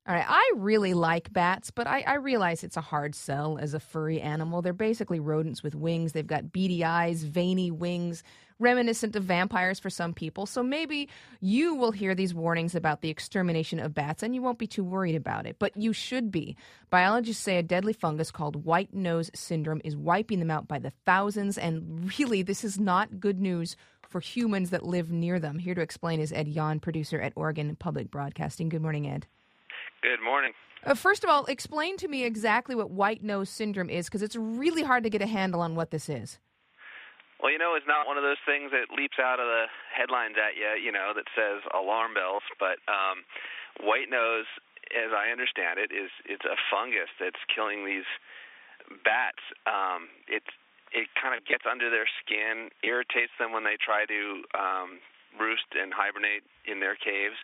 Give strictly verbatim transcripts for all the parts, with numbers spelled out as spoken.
All right, I really like bats, but I, I realize it's a hard sell as a furry animal. They're basically rodents with wings. They've got beady eyes, veiny wings, reminiscent of vampires for some people. So maybe you will hear these warnings about the extermination of bats and you won't be too worried about it. But you should be. Biologists say a deadly fungus called white nose syndrome is wiping them out by the thousands. And really, this is not good news for humans that live near them. Here to explain is Ed Yon, producer at Oregon Public Broadcasting. Good morning, Ed. Good morning. Uh, first of all, explain to me exactly what white nose syndrome is, because it's really hard to get a handle on what this is. Well, you know, it's not one of those things that leaps out of the headlines at you, you know, that says alarm bells. But um, white nose, as I understand it, is it's a fungus that's killing these bats. Um, it's it kind of gets under their skin, irritates them when they try to um, roost and hibernate in their caves.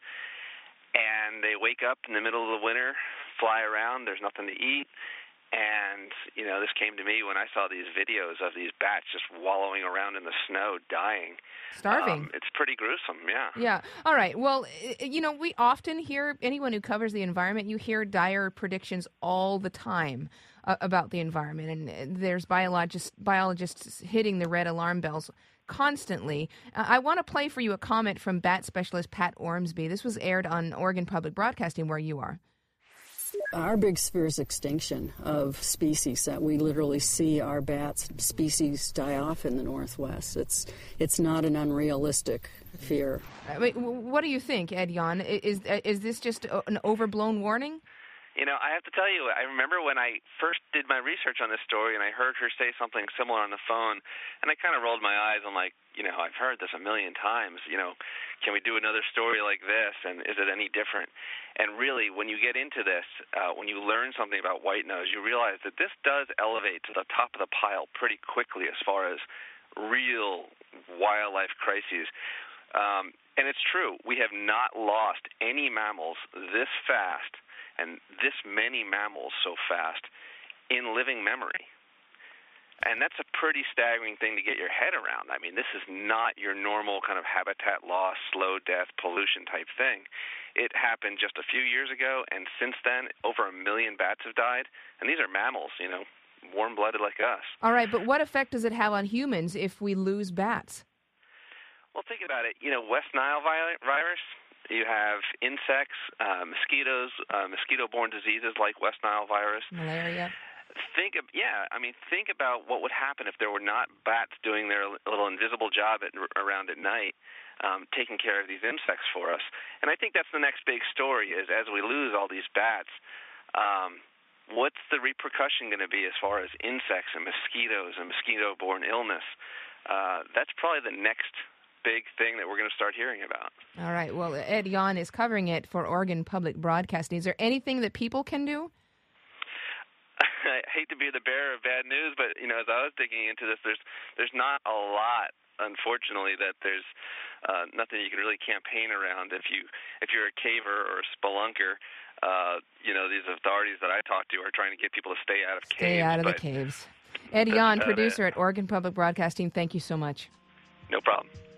And they wake up in the middle of the winter, fly around, there's nothing to eat. And, you know, this came to me when I saw these videos of these bats just wallowing around in the snow, dying. Starving. Um, it's pretty gruesome, yeah. Yeah. All right. Well, you know, we often hear, anyone who covers the environment, you hear dire predictions all the time uh, about the environment. And there's biologists, biologists hitting the red alarm bells constantly. Uh, I want to play for you a comment from bat specialist Pat Ormsby. This was aired on Oregon Public Broadcasting, where you are. Our big fear is extinction of species, that we literally see our bats species die off in the Northwest. It's it's not an unrealistic fear. I mean, what do you think, Ed Yon? Is, is this just an overblown warning? You know, I have to tell you, I remember when I first did my research on this story and I heard her say something similar on the phone, and I kind of rolled my eyes. I'm like, you know, I've heard this a million times. You know, can we do another story like this, and is it any different? And really, when you get into this, uh, when you learn something about white nose, you realize that this does elevate to the top of the pile pretty quickly as far as real wildlife crises. Um, and it's true, we have not lost any mammals this fast and this many mammals so fast in living memory. And that's a pretty staggering thing to get your head around. I mean, this is not your normal kind of habitat loss, slow death, pollution type thing. It happened just a few years ago, and since then, over a million bats have died. And these are mammals, you know, warm-blooded like us. All right, but what effect does it have on humans if we lose bats? Well, think about it. You know, West Nile virus, you have insects, uh, mosquitoes, uh, mosquito-borne diseases like West Nile virus. Malaria. Think of, yeah, I mean, think about what would happen if there were not bats doing their little invisible job at, around at night, um, taking care of these insects for us. And I think that's the next big story is as we lose all these bats, um, what's the repercussion going to be as far as insects and mosquitoes and mosquito-borne illness? Uh, that's probably the next big thing that we're going to start hearing about. All right. Well, Ed Yon is covering it for Oregon Public Broadcasting. Is there anything that people can do? I hate to be the bearer of bad news, but, you know, as I was digging into this, there's there's not a lot, unfortunately, that there's uh, nothing you can really campaign around. If, you, if you're a caver or a spelunker, uh, you know, these authorities that I talk to are trying to get people to stay out of stay caves. Stay out of the caves. Ed Yon, producer it. at Oregon Public Broadcasting, thank you so much. No problem.